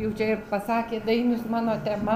jau čia ir pasakė Dainius, mano tema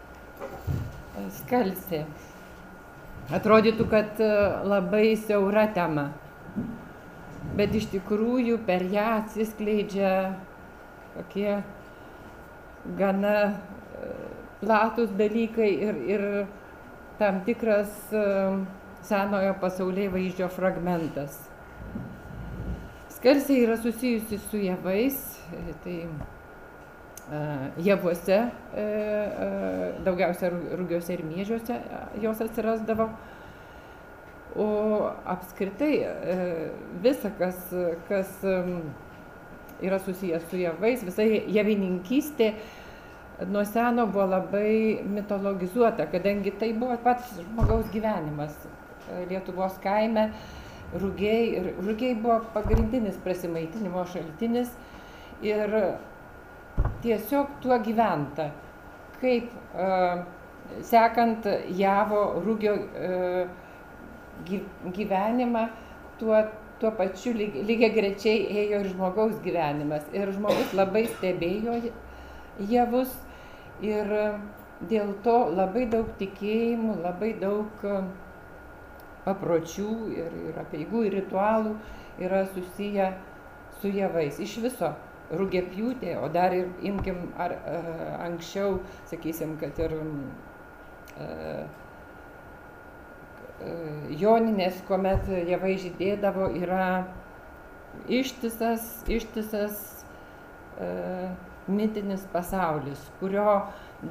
skalsė. Atrodytų, kad labai siaura tema, bet iš tikrųjų per ją atsiskleidžia tokie gana platus dalykai ir tam tikras senojo pasaulėvaizdžio fragmentas. Skalsė yra susijusi su javais, tai javuose, daugiausia rugiuose ir miežiuose jos atsirasdavo. O apskritai visa, kas yra susijęs su javais, visa javininkystė nuo seno buvo labai mitologizuota, kadangi tai buvo pats žmogaus gyvenimas. Lietuvos kaime rugiai buvo pagrindinis prasimaitinimo šaltinis ir tiesiog tuo gyventa. Kaip sekant javo rugio gyvenimą, tuo pačiu lygiagrečiai ėjo ir žmogaus gyvenimas. Ir žmogus labai stebėjo javus ir dėl to labai daug tikėjimų, labai daug papročių ir apeigų ir ritualų yra susiję su javais. Iš viso rugiapjūtė, o dar ir imkim anksčiau, sakysim, kad ir joninės, kuomet javai žydėdavo, yra ištisas mitinis pasaulis, kurį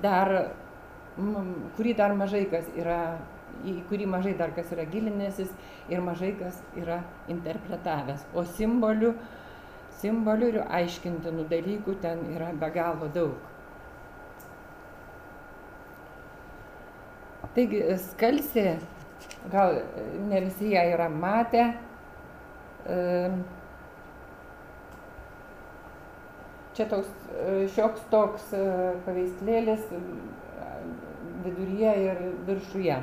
dar mažai kas yra, į kurį mažai dar kas yra gilinęsis ir mažai kas yra interpretavęs. O simbolių ir aiškintinų dalykų ten yra be galo daug. Taigi skalsė, gal ne visi ją yra matę, čia šioks toks paveikslėlis viduryje ir viršuje.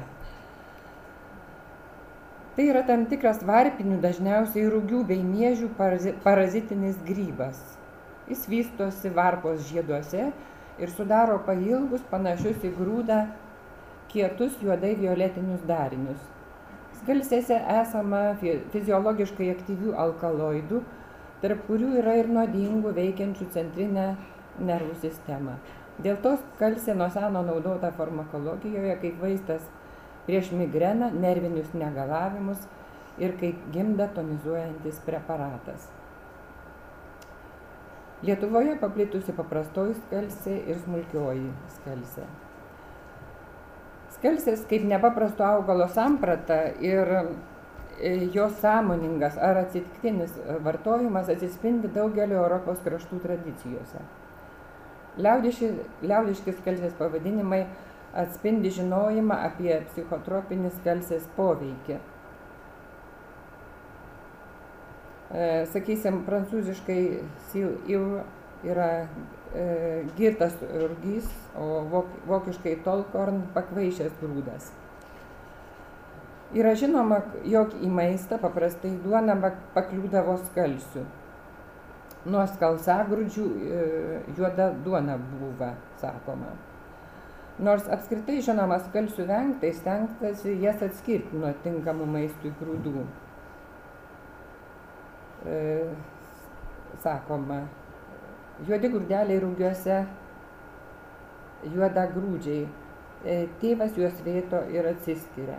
Tai yra tam tikras varpinių, dažniausiai rugių bei miežių parazitinis grybas. Jis vystosi varpos žieduose ir sudaro pailgus, panašius į grūdą, kietus juodai violetinius darinius. Skalsėse esama fiziologiškai aktyvių alkaloidų, tarp kurių yra ir nuodingų veikiančių centrinę nervų sistemą. Dėl to skalsė nuo seno naudota farmakologijoje kaip vaistas prieš migreną, nervinius negalavimus ir kaip gimdą tonizuojantis preparatas. Lietuvoje paplitusi paprastoji skalsė ir smulkioji skalsė. Skalsės kaip nepaprasto augalo samprata ir jos sąmoningas ar atsitiktinis vartojimas atsispindi daugelio Europos kraštų tradicijose. Liaudiški skalsės pavadinimai atspindi žinojimą apie psichotropinį skalsės poveikį. Sakysim, prancūziškai yra girtas rugys, o vokiškai tolkorn pakvaišęs grūdas. Yra žinoma, jog į maistą paprastai duona pakliūdavo skalsių. Nuo skalsagrūdžių juoda duona buvo, sakoma. Nors apskritai žinoma skalsių vengti, stengtasi jas atskirti nuo tinkamų maistui grūdų. Sakoma, juodi grūdeliai rugiuose, juoda grūdžiai, tėvas juos vėto ir atsiskiria.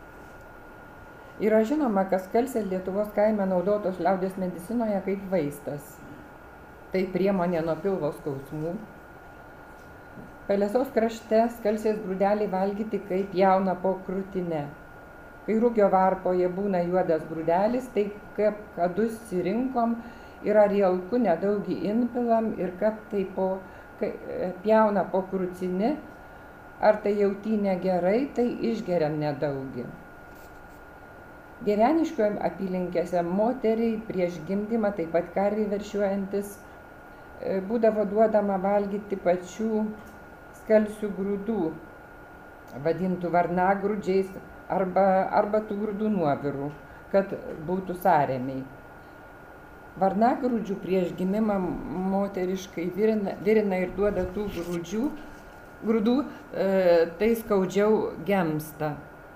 Yra žinoma, kad skalsės Lietuvos kaime naudotos liaudies medicinoje kaip vaistas. Tai priemonė nuo pilvo skausmų. Pelesos krašte skalsės grūdelį valgyti kaip jauną po krūtinę. Kai rugio varpoje būna juodas grūdelis, tai kaip kadus rinkom ir ar jelku nedaugį inpilam ir kaip tai pjauna po krūtinį, ar tai jautynė gerai, tai išgeriam nedaugį. Dieveniškio apylinkėse moteriai prieš gimdymą, taip pat karvei veršiuojantis, būdavo duodama valgyti pačių skalsių grūdų, vadintų varnagrūdžiais arba tų grūdų nuovirų, kad būtų sąrėmiai. varnagrūdžių prieš gimimą moteriškai virina ir duoda tų grūdų, tai skaudžiau gemsta.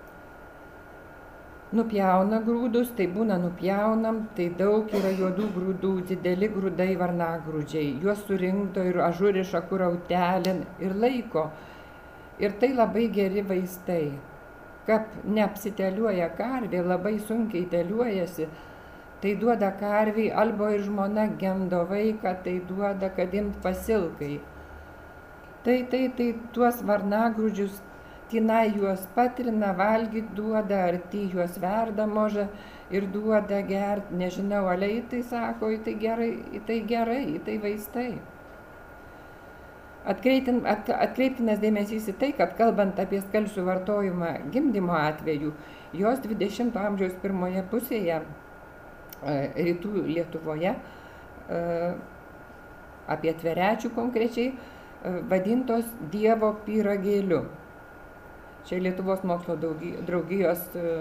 Nupjauna grūdus, tai būna nupjaunam, tai daug yra juodų grūdų, dideli grūdai varnagrūdžiai, juos surinkto ir ažuriša kurautelin ir laiko. Ir tai labai geri vaistai. Kaip neapsiteliuoja karvė, labai sunkiai teliuojasi, tai duoda karviai, albo ir žmona gemdo vaiką, tai duoda, kad imt pasilkai. Tai tuos varnagrūdžius tinai juos patrina, valgyt duoda, arti juos verda moža ir duoda gert, nežinau, aliai tai sako, tai gerai, tai vaistai. Atkreiptinas dėmesys į tai, kad kalbant apie skalsių vartojimą gimdymo atveju, jos 20 amžiaus pirmoje pusėje rytų Lietuvoje, apie Tverečių konkrečiai, vadintos Dievo pyragėliu. Čia Lietuvos mokslo draugijos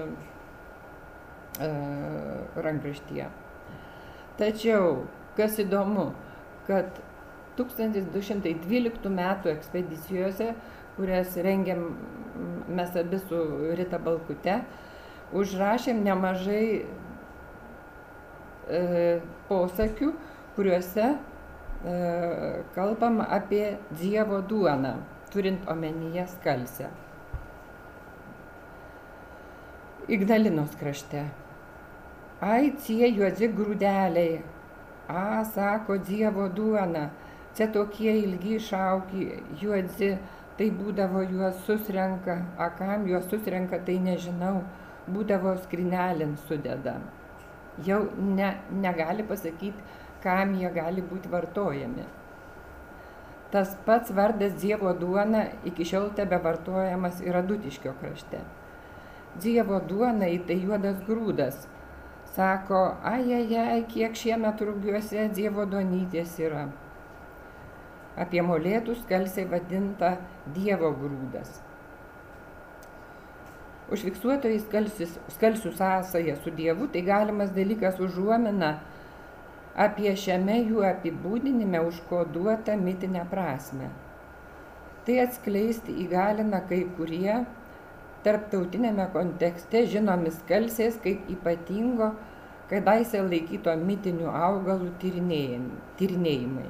rankraštyje. Tačiau, kas įdomu, kad 1212 metų ekspedicijose, kurias rengiam mes abi su Rita Balkute, užrašėm nemažai posakių, kuriuose kalbam apie Dievo duoną, turint omenyje skalsę. Ignalinos krašte. Ai, cie juodzi grūdeliai, sako Dievo duona, čia tokie ilgi šauki, juodzi, tai būdavo juos susrenka, kam juos susrenka, tai nežinau, būdavo skrinelin sudeda. Jau negali pasakyti, kam jie gali būti vartojami. Tas pats vardas Dievo duona iki šiol tebe vartojamas ir Adutiškio krašte. Dievo duona tai juodas grūdas. Sako, ai, kiek šiemet rugiuose Dievo duonytės yra. Apie molėtus skalsiai vadinta Dievo grūdas. Užfiksuotojai skalsių sąsaja su Dievu, tai galimas dalykas užuomina apie šiame jų apibūdinime užkoduotą mitinę prasmę. Tai atskleisti įgalina kai kurie tarptautinėme kontekste žinomi skalsės kaip ypatingo, kadaise laikyto mitinių augalų tyrinėjimai.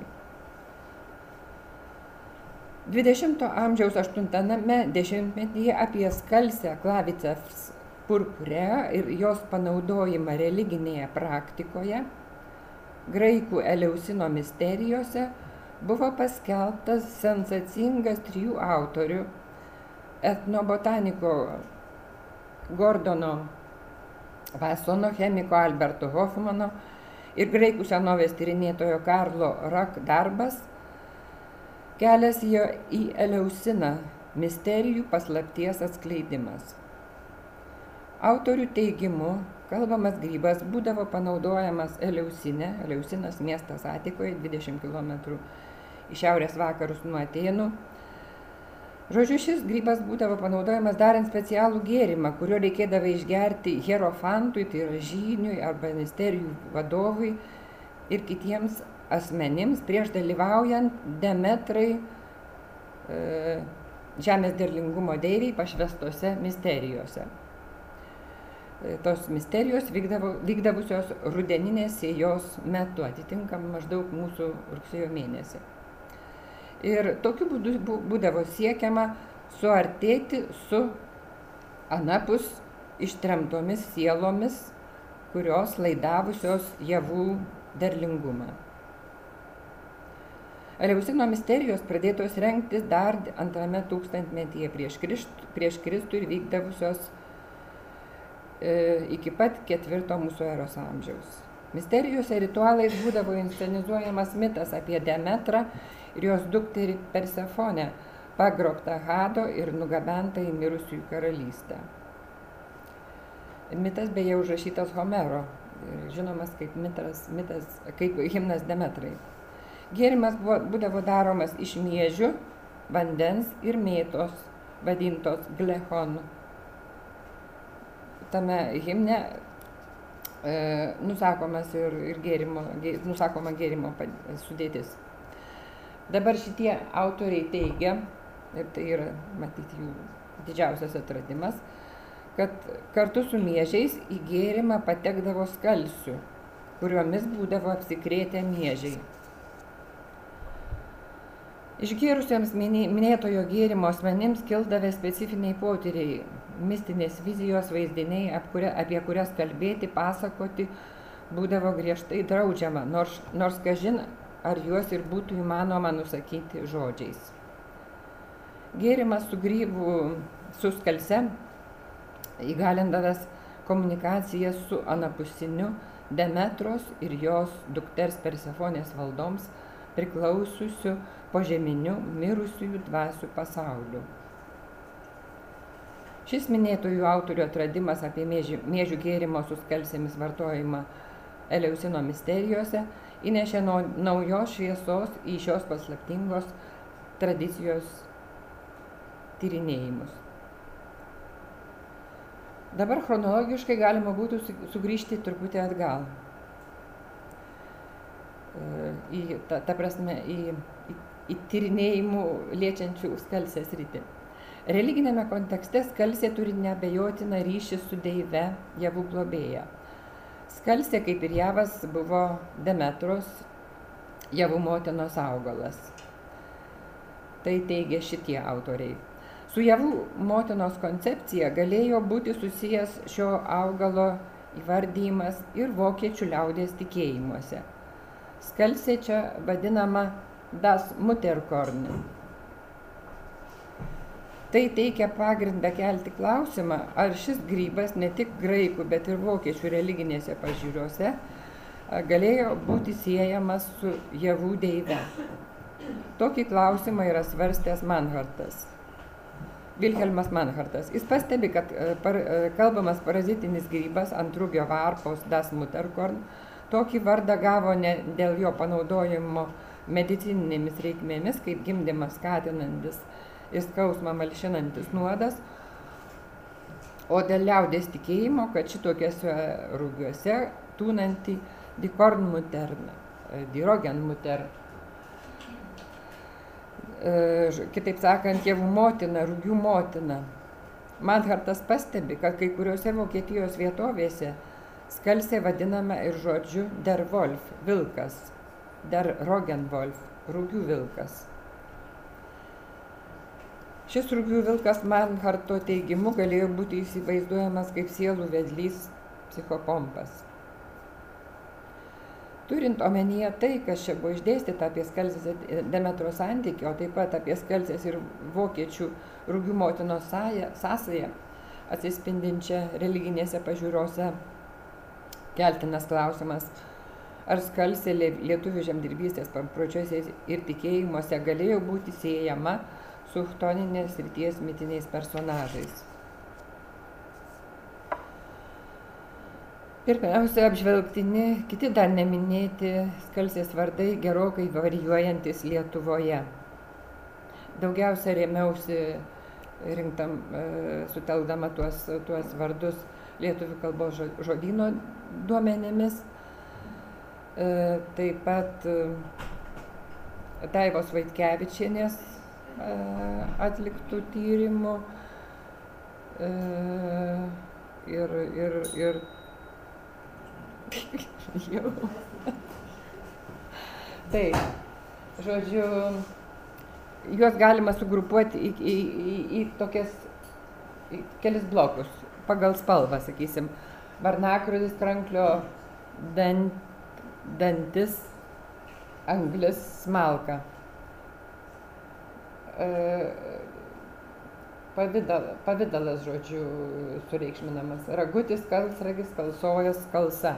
20 amžiaus 8 dešimtmetyje apie skalsę Clavicefs purpurea ir jos panaudojimą religinėje praktikoje, graikų Eleusino misterijose, buvo paskelbtas sensacingas 3 autorių, etnobotaniko Gordono Vasono, chemiko Alberto Hofmano ir graikų senovės tyrinėtojo Karlo Rak darbas Kelias į Eleusiną – misterijų paslapties atskleidimas. Autorių teigimu, kalbamas grybas būdavo panaudojamas Eleusine, Eleusinas miestas Atikoje, 20 km į šiaurės vakarus nuo Atėnų. Žodžiu, šis grybas būdavo panaudojamas darant specialų gėrimą, kurio reikėdavo išgerti hierofantui, tai yra žyniui arba misterijų vadovui ir kitiems asmenims prieš dalyvaujant Demetrai žemės derlingumo deiviai pašvestose misterijose. Tos misterijos vykdavusios rudeninės sėjos metu, atitinkam maždaug mūsų rugsėjo mėnesį. Ir tokiu būdu būdavo siekiama suartėti su anapus ištremtomis sielomis, kurios laidavusios javų derlingumą. Eleusino misterijos pradėtos rengtis dar 2 tūkstantmetyje prieš Kristų ir vykdavusios iki pat 4 mūsų eros amžiaus. Misterijose ritualais būdavo inscenizuojamas mitas apie Demetrą ir jos dukterį Persefonę, pagrobtą Hado ir nugabentą į mirusiųjų karalystę. Mitas beje užrašytas Homero, žinomas kaip himnas Demetrai. Gėrimas būdavo daromas iš miežių, vandens ir mėtos, vadintos glechon. Tame himne nusakomas ir nusakoma gėrimo sudėtis. Dabar šitie autoriai teigia, ir tai yra, matyti, jų didžiausias atradimas, kad kartu su miežiais į gėrimą patekdavo skalsių, kuriomis būdavo apsikrėtę miežiai. Išgėrusiems minėtojo gėrimo asmenims kildavę specifiniai potyriai, mistinės vizijos vaizdiniai, apie kurias kalbėti, pasakoti būdavo griežtai draudžiama, nors kažin ar juos ir būtų įmanoma nusakyti žodžiais. Gėrimas su grybų, su skalse, įgalindavęs komunikaciją su anapusiniu Demetros ir jos dukters Persefonės valdoms priklausiusiu požeminiu mirusiųjų dvasių pasauliu. Šis minėtųjų autorių atradimas apie miežių gėrimo su skalsėmis vartojimą Eleusino misterijose įnešė naujos šviesos į šios paslaptingos tradicijos tyrinėjimus. Dabar chronologiškai galima būtų sugrįžti truputį atgal. Į tyrinėjimų liečiančių skalsės sritį. Religinėme kontekste skalsė turi neabejotiną ryšį su deive, javų globėja. Skalsė, kaip ir javas, buvo Demetros, javų motinos augalas. Tai teigia šitie autoriai. Su javų motinos koncepcija galėjo būti susijęs šio augalo įvardyjimas ir vokiečių liaudies tikėjimuose. Skalsė čia vadinama das Mutterkorn. Tai teikia pagrindą kelti klausimą, ar šis grybas ne tik graikų, bet ir vokiečių religinėse pažiūrose galėjo būti siejamas su javų deive. Tokį klausimą yra svarstęs Manhartas. Vilhelmas Manhartas. Jis pastebi, kad kalbamas parazitinis grybas ant rugio varpos das Mutterkorn tokį vardą gavo ne dėl jo panaudojimo medicininėmis reikmėmis, kaip gimdymą skatinantis ir skausmą malšinantis nuodas, o dėl liaudies tikėjimo, kad šitokiuose rugiuose tūnanti dikornmutter, dirogenmutter, kitaip sakant, javų motina, rugių motina. Manhartas pastebi, kad kai kuriuose Vokietijos vietovėse skalsė vadinama ir žodžiu der Wolf, vilkas, der Rogenwolf, rugių vilkas. Šis rugių vilkas Manharto teigimu galėjo būti įsivaizduojamas kaip sielų vedlys psichopompas. Turint omenyje tai, kas čia buvo išdėstyta apie skalsės ir Demetros santykį, o taip pat apie skalsės ir vokiečių rugių motinos sąsają, atsispindinčią religinėse pažiūrose, keltinas klausimas, ar skalsė lietuvių žemdirbystės papročiuose ir tikėjimuose galėjo būti siejama su chtoninės srities mitiniais personažais. Pirmiausia, apžvelgtini kiti dar neminėti skalsės vardai gerokai varijuojantis Lietuvoje. Daugiausia rėmiausi sutelkdama tuos vardus lietuvių kalbos žodyno duomenimis. Taip pat Daivos Vaitkevičienės atliktų tyrimų ir jau. Taip, žodžiu, juos galima sugrupuoti į tokias kelis blokus, pagal spalvą, sakysim. Varnakrūdis, kranklio dantis, anglis, smalka. Pavidalas, žodžiu, sureikšminamas. Ragutis, kalsragis, kalsojas, kalsa.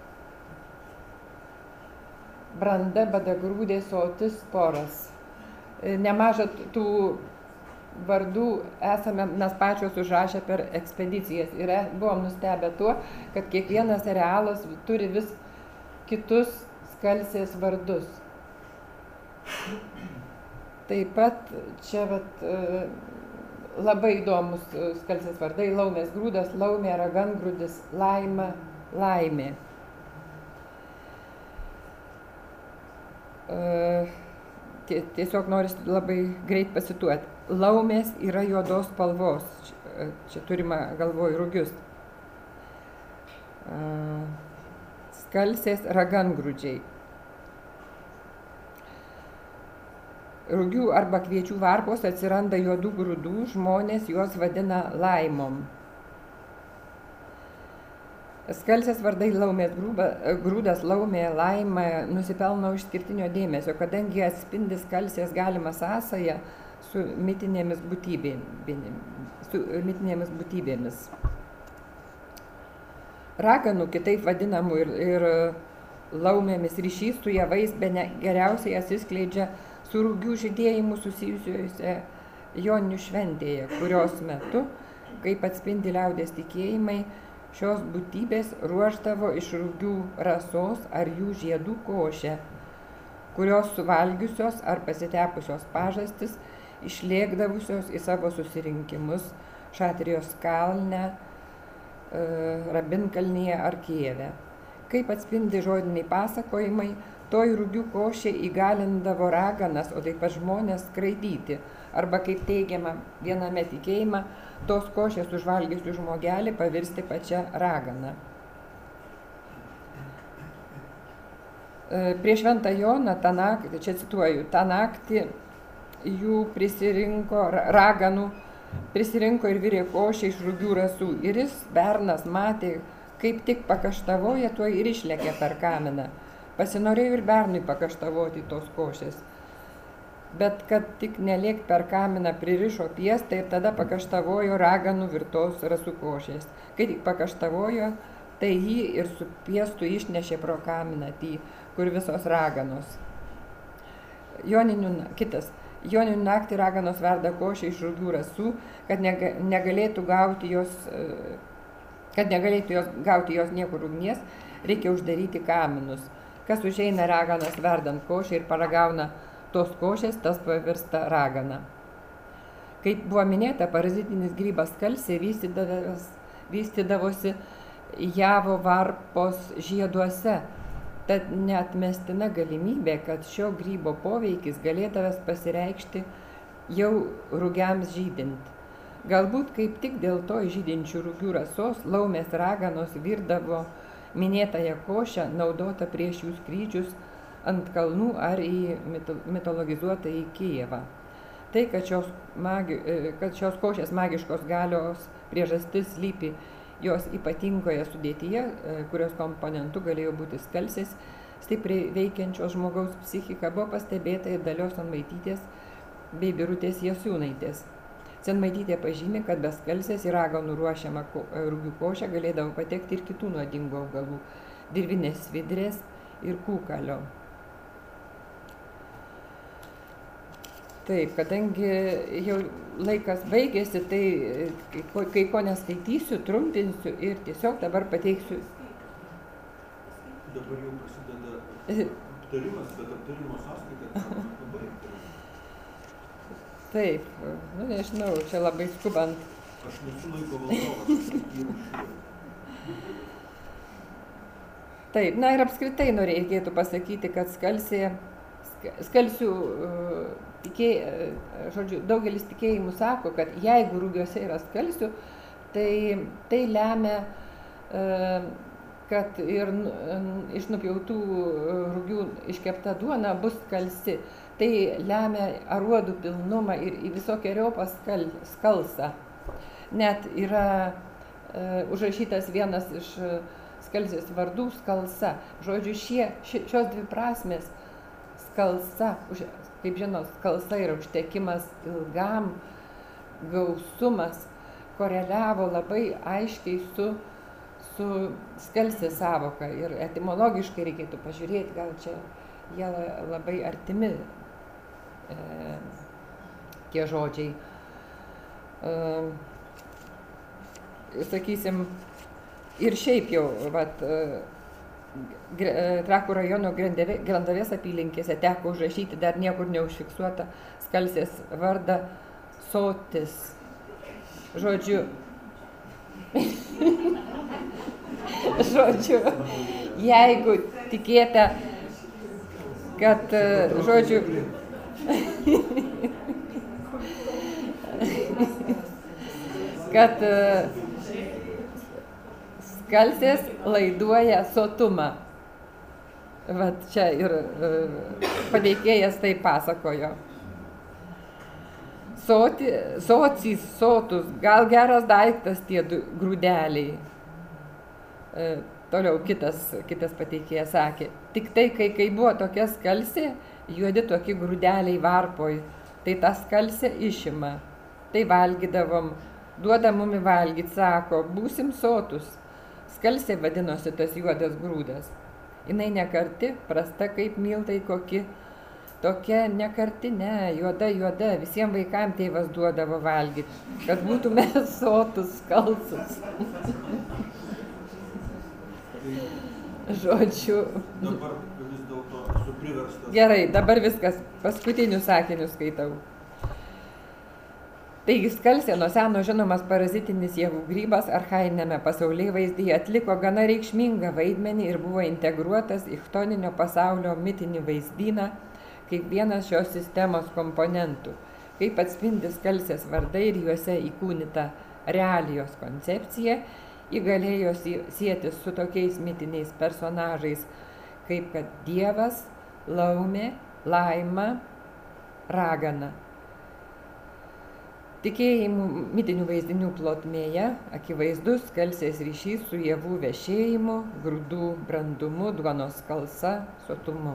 Branda, badagrūdė, sotis, sporas. Nemaža tų vardų esame mes pačios užrašę per ekspedicijas ir buvom nustebę tuo, kad kiekvienas arealas turi vis kitus skalsės vardus. Taip pat čia labai įdomus skalsės vardai: laumės grūdas, laumė, ragangrūdis, laima, laimė. Tiesiog noriu labai greit pasituoti. Laumės yra juodos spalvos. Čia turima galvoj rugius. Skalsės ragangrūdžiai. Rugių arba kviečių varpos atsiranda juodų grūdų, žmonės juos vadina laimom. Skalsės vardai laumės grūdas, laumė, laima nusipelno išskirtinio dėmesio, kadangi atspindi skalsės galimą sąsają su mitinėmis būtybėmis. Raganų, kitaip vadinamų ir laumėmis ryšys su javais bene geriausiai atsiskleidžia su rugių žydėjimu susijusiuose joninių šventėje, kurios metu, kaip atspindi liaudies tikėjimai, šios būtybės ruošdavo iš rugių rasos ar jų žiedų košę, kurios suvalgiusios ar pasitepusios pažastis išlėkdavusios į savo susirinkimus Šatrijos kalne, Rabinkalnyje ar Kijeve. Kaip atspindi žodiniai pasakojimai, toj rugių košė įgalindavo raganas, o taip pat žmonės skraidyti, arba kaip teigiama viename tikėjime, tos košės užvalgiusių žmogelį pavirsti pačią raganą. Prieš Šventą Joną, čia cituoju, tą naktį jų raganų prisirinko ir virė košę iš rugių rasų. Ir jis, bernas, matė, kaip tik pakaštavoja, tuo ir išlėkė per kaminą. Pasinorėjo ir bernui pakaštavoti tos košės. Bet kad tik nelėkt per kaminą, pririšo piestą ir tada pakaštavojo raganų virtos rasų košės. Kai tik pakaštavojo, tai jį ir su piestu išnešė pro kaminą, kur visos raganos. Joninių naktį raganos verda košę iš rugių rasų, kad negalėtų gauti jos niekur ugnies, reikia uždaryti kaminus. Kas užeina raganas verdant košę ir paragauna tos košės, tas pavirsta ragana. Kaip buvo minėta, parazitinis grybas skalsė vystydavosi javo varpos žieduose. Tad neatmestina galimybė, kad šio grybo poveikis galėdavęs pasireikšti jau rugiams žydint. Galbūt kaip tik dėl to žydinčių rugių rasos laumės raganos virdavo minėtąją košę naudotą prieš jų skrydžius ant kalnų ar į mitologizuotą į Kijevą. Tai, kad šios košės magiškos galios priežastis slypi jos ypatingoje sudėtyje, kurios komponentu galėjo būti skalsės, stipriai veikiančios žmogaus psichika, buvo pastebėta ir Dalios Senmaitytės bei Birutės Jasiūnaitės. Senmaitytė pažymi, kad be skalsės į raganų ruošiamą rugių košę galėdavo patekti ir kitų nuodingų augalų – dirvinės svidrės ir kūkalio. Taip, kadangi jau laikas baigėsi, tai kai ko neskaitysiu, trumpinsiu ir tiesiog dabar pateiksiu. Dabar jau prasideda aptarimas, bet aptarimo sąskaita pabaigti. Taip, nežinau, čia labai skubant. Aš nesu laiko valdovas. Taip, na ir apskritai reikėtų pasakyti, kad skalsių daugelis tikėjimų sako, kad jeigu rugiuose yra skalsių, tai lemia, kad ir iš nupjautų rugių iškepta duona bus skalsi. Tai lemia aruodų pilnumą ir visokeriopą skalsą. Net yra užrašytas vienas iš skalsės vardų skalsa. Žodžiu, šios dvi prasmės skalsa, kaip žinot, skalsa yra užtekimas ilgam, gausumas, koreliavo labai aiškiai su skalsės sąvoka. Ir etimologiškai reikėtų pažiūrėti, gal čia jie labai artimi tie žodžiai. Sakysim, ir šiaip jau, Trakų rajono Grendavės apylinkėse teko užrašyti dar niekur neužfiksuotą skalsės vardą Sotis. Žodžiu, Žodžiu, jeigu tikėta, kad, žodžiu, kad skalsės laiduoja sotumą. Vat čia ir pateikėjas tai pasakojo. Socys, sotus, gal geras daiktas tie grūdeliai. Toliau kitas pateikėjas sakė, tik tai, kai buvo tokia skalsė, juodi tokie grūdeliai varpoj, tai tą skalsę išima. Tai valgydavom, duoda mumi valgyti, sako, būsim sotus. Skalsė vadinosi tas juodas grūdas. Jinai nekarti, prasta kaip miltai kokie. Tokia nekarti, ne, juoda, visiems vaikams tėvas duodavo valgyti, kad būtume sotus, skalsus. Žodžiu. Dabar vis dėlto esu priverstas. Gerai, dabar viskas, paskutinius sakinius skaitau. Taigi skalsė nuo seno žinomas parazitinis javų grybas archainėme pasaulėvaizdyje atliko gana reikšmingą vaidmenį ir buvo integruotas į chtoninio pasaulio mitinį vaizdyną kaip vienas šios sistemos komponentų, kaip atspindi skalsės vardai ir juose įkūnyta realijos koncepcija, įgalėjo sietis su tokiais mitiniais personažais, kaip kad Dievas, laumė, laima, ragana. Tikėjimų mitinių vaizdinių plotmėje akivaizdus skalsės ryšys su javų vešėjimu, grūdų brandumu, duonos skalsa, sotumu.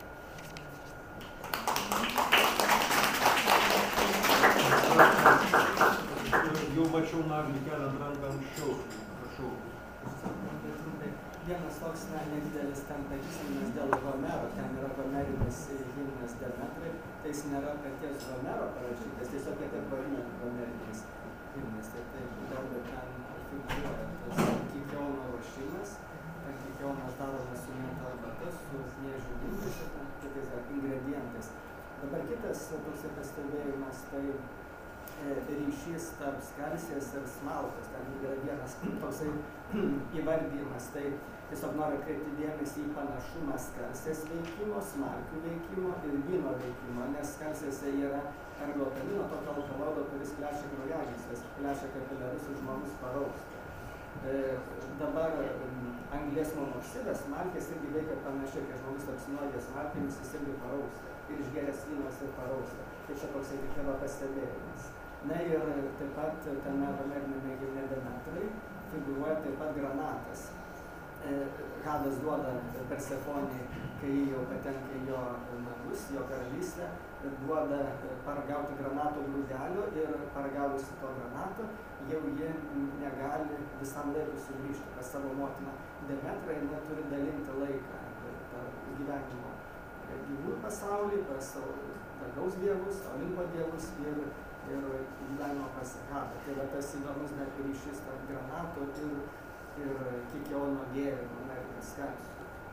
Jau mačiau Naglį keliant ranką anksčiau. Prašau. Vienas toks nedidelis ten pažįstamas dėl Homero, ten yra homerinis himnas Demetrai, tai jis nėra paties Homero parašytas, tiesiog jie taip vadina homerinis himnas. Tai darbo ten figūruoja tas kikiono ruošimas, ten kikionas daromas su mėta arbata, su miežių grūdais ir ten kitais ingredientais. Dabar kitas toks pastebėjimas, tai ryšys tarp skalsės ir smalkos, ten yra vienas toksai įvardymas, tai tiesiog noriu kreipti dėmesį į panašumą skalsės veikimo, smalkių veikimo ir vyno veikimo, nes skalsėse yra ergotamino, tokio alkaloido, kuris plešia kraujagysles, plešia kapilarus ir žmogus parausta. Dabar anglies monoksidas, smalkės irgi veikia panašiai, kai žmogus apsinuodija smalkėmis, jis irgi parausta ir išgėręs vynas ir parausta. Tai čia toksai tik tėva pastebėjimas. Na ir taip pat tame homeriniame himne Demetrai figūruoja taip pat granatas. Hadas duoda Persefonei, kai jau patenka į jo namus, jo karalystę, duoda paragauti granato grūdelio ir paragavusi to granato, jau ji negali visam laikui sugrįžti pas savo motiną Demetrą, jinai turi dalinti laiką gyvenimo gyvūnų pasaulį, pas savo dangaus dievus, Olimpo dievus ir gyvenimo pas Hadą. Tai va tas įdomus net ryšys tarp granato ir kikiono gėrimo, ir skalsio.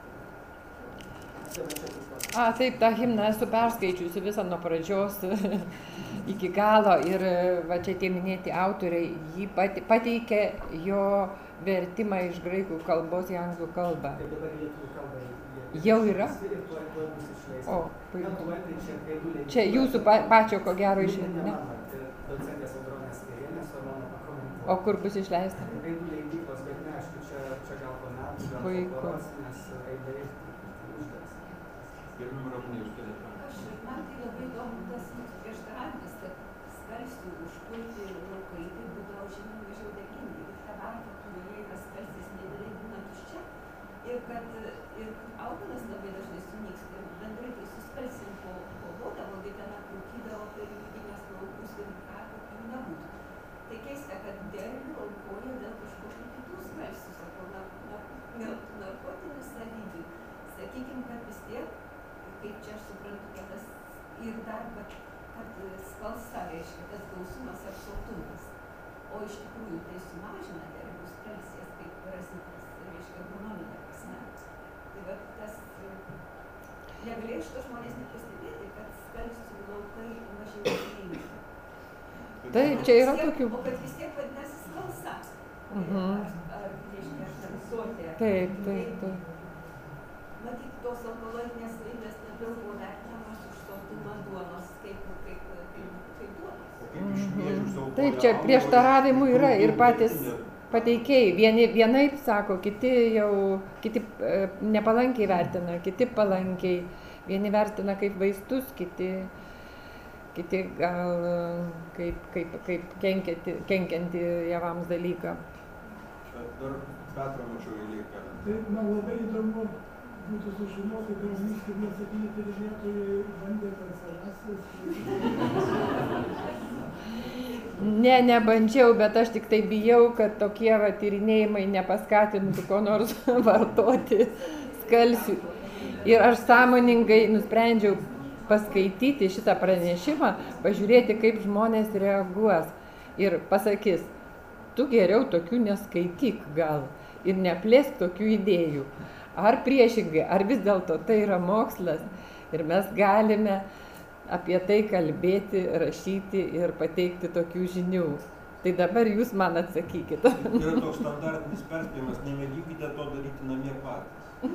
Taip, tą himną esu perskaičiusi visą nuo pradžios iki galo ir va čia tie minėti autoriai jį pateikė jo vertimą iš graikų kalbos į anglų kalbą. Jau yra? O, puiku. Čia jūsų pačio ko gero išleista, ne? O kur bus išleista? Puiku. Man tai labai įdomu tas prieštaravimas, kad skalsių užpulti laukai, tai būdavo žymiai mažiau dėkingi. Ir ta varpa, kurioje yra skalsis nedėliai būna tuščia. Ir kad augalas labai dažnai sunyksta. Ir bendrai tai suskalsinti kovodavo, tai ten aprūkydavo per judinės laukus ir ką, kad jų nebūtų. Tai keista, kad derlių aukoja dėl kažkokių kitų skalsių, sakau, narkotinių savybių. Sakykim, kad vis tiek, kaip čia aš suprantu, kad tas ir dar, kad skalsa reiškia tas gausumas ar sotumas, o iš tikrųjų tai sumažina derlių skalsės, kaip parazitas, reiškia agronominė prasme. Tai va tas, negalėjo šito žmonės nepastebėti, kad skalsių laukai mažiau dėkingi. Taip, čia yra tokių. O kad vis tiek vadinasi skalsa. Ar reiškia, ar tamsuotė, Taip, taip, taip. Matyt, tos onkologinės savybės labiau buvo vertinamos už sotumą duonos kaip duonos. O kaip iš miežių suaukoja Taip, čia augalo, prieštaravimų yra ir patys grūdų pateikėjai. Vienaip sako, kiti nepalankiai vertina, kiti palankiai. Vieni vertina kaip vaistus, kiti gal kaip kenkianti javams dalyką. Čia dar Petrą mačiau eilėje kelią. Taip, man labai įdomu būtų sužinoti, gal visgi nesakyti tyrinėtojai bandė parsilasis. Nebandžiau, bet aš tik tai bijau, kad tokie tyrinėjimai nepaskatintų ko nors vartoti skalsių. Ir aš sąmoningai nusprendžiau paskaityti šitą pranešimą, pažiūrėti, kaip žmonės reaguos. Ir pasakys, tu geriau tokių neskaityk gal ir neplėsk tokių idėjų. Ar priešingai, ar vis dėlto tai yra mokslas ir mes galime apie tai kalbėti, rašyti ir pateikti tokių žinių. Tai dabar jūs man atsakykite. Yra toks standartinis perspėjimas, nemėgykite to daryti namie patys.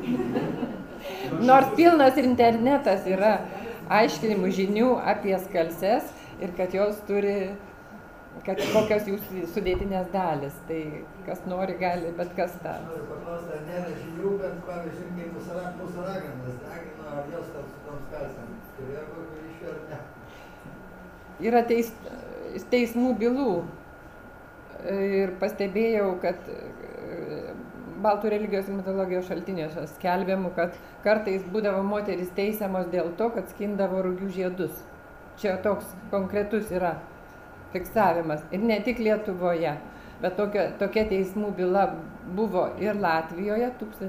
Nors pilnas internetas yra aiškinimų žinių apie skalses ir kad jos turi, kad kokios jų sudėtinės dalis. Tai kas nori, gali, bet kas tą. Noriu paklausti, ar nėra žinių, bet pavyzdžiui, kaip mūsų raganas degino, ar jos tam su tom skalsėm turėjo kokį ryšį ar ne? Yra teismų bylų ir pastebėjau, kad baltų religijos ir mitologijos šaltiniuose skelbiamų, kad kartais būdavo moterys teisiamos dėl to, kad skindavo rugių žiedus. Čia toks konkretus yra fiksavimas. Ir ne tik Lietuvoje, bet tokia teismų byla buvo ir Latvijoje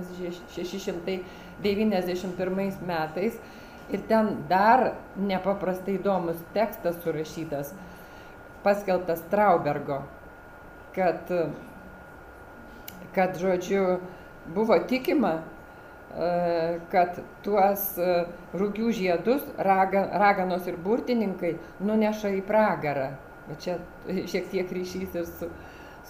1691 metais. Ir ten dar nepaprastai įdomus tekstas surašytas, paskelbtas Traubergo, kad žodžiu, buvo tikima, kad tuos rugių žiedus raganos ir burtininkai nuneša į pragarą. Bet čia šiek tiek ryšys ir su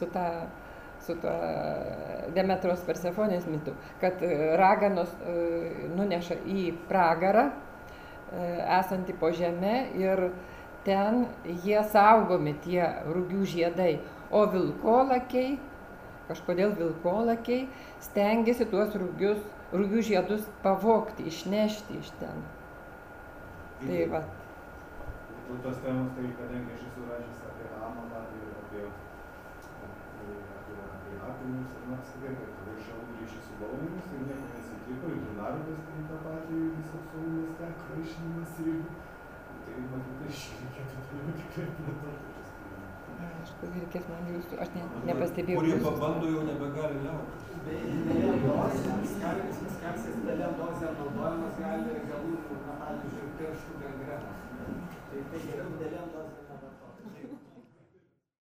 Demetros Persefonės mitu, kad raganos nuneša į pragarą, esantį po žeme, ir ten jie saugomi tie rugių žiedai, o vilkolakiai, kažkodėl vilkolakiai, stengiasi tuos rugių žiedus pavogti, išnešti iš ten. Tai va. Tos temos, tai kadangi aš esu rašęs apie amalą ir apie apinius ir apskritai, kad raišalų ryšį su balvomis ir nieko nesitiko, ir Dunarovės tai tą patį visą saulis teko raišinimas irgi. Tai matyt, tai šį reikėtų toliau tikrai plėtoti. Aišku, reikės man jūsų, aš nepastebėjau. Kurie pabando, jau nebegali liautis. Didelėm dozėm, skalsės didelėm dozėm naudojamas gali galūnių, pavyzdžiui, pirštų gangrenos. Tai geriau didelėm dozėm.